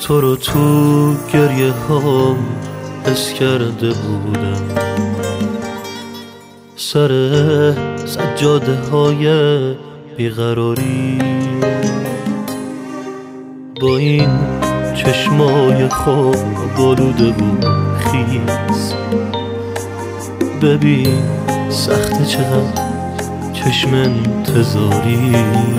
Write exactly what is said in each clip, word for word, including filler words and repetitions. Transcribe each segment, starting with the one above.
تو رو تو گریه ها حس کرده بودم، سر سجاده های بیقراری، با این چشمای خواب آلوده و خیس. ببین سخته چقدر چشم انتظاری،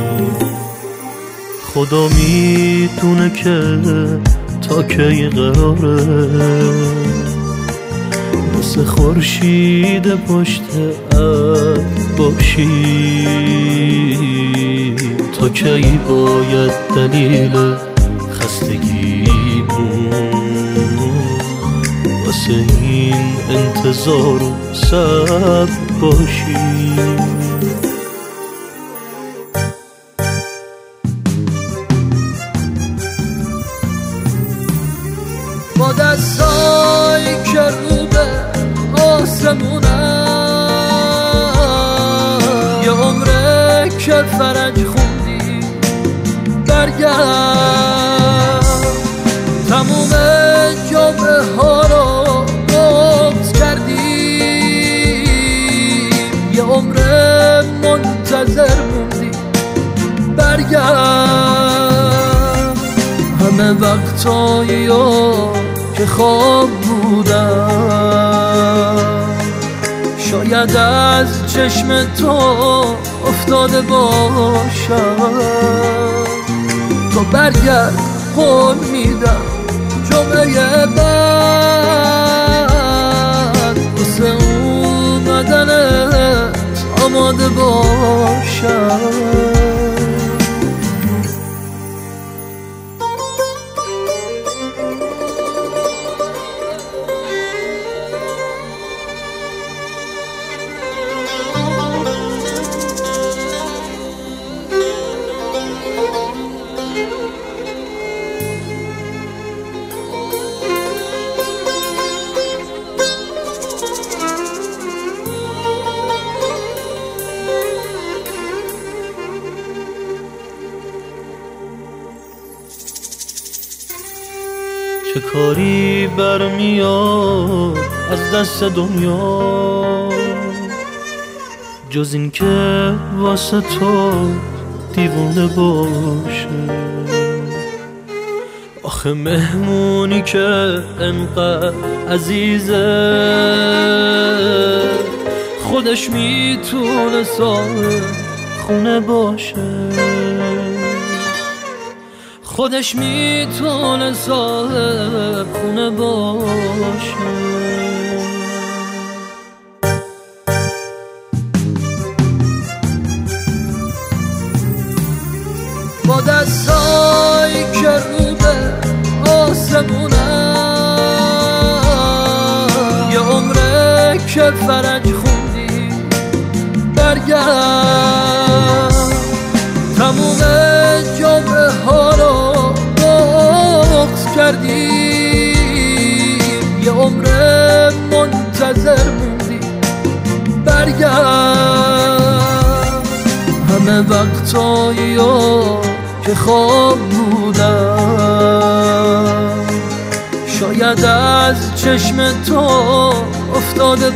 خدا میدونه که تا کی قراره مثل خورشید پشت ابر باشی، تا کی باید دلیل خستگیمون واسه این انتظار و صبر باشی. با دستایی که رو به آسمونم، یه عمره که فرج خوندی برگرد، تموم جامعه ها رو بغض کردی، یه عمره منتظر موندی برگرد. همه وقتایی که خواب بودم شاید از چشم تو افتاده باشم، تو برگرد قول میدم جمعه بعد واسه اومدنت آماده باشم. چه کاری برمیاد از دست دنیا جز این که واسه تو دیوونه باشه؟ آخه مهمونی که انقدر عزیزه خودش میتونه صاحب خونه باشه، خودش میتونه صاحب خونه باشه. با دستایی که رو به آسمونم، یه عمره که فرج خوندی برگرد، تموم جامعه ها رو بغض کردی، یه عمره منتظر موندی برگرد. همه وقتایی که خواب بودم شاید از چشم تو افتاده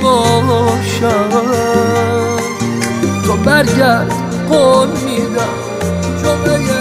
باشم، تو برگرد قول میدم جمعه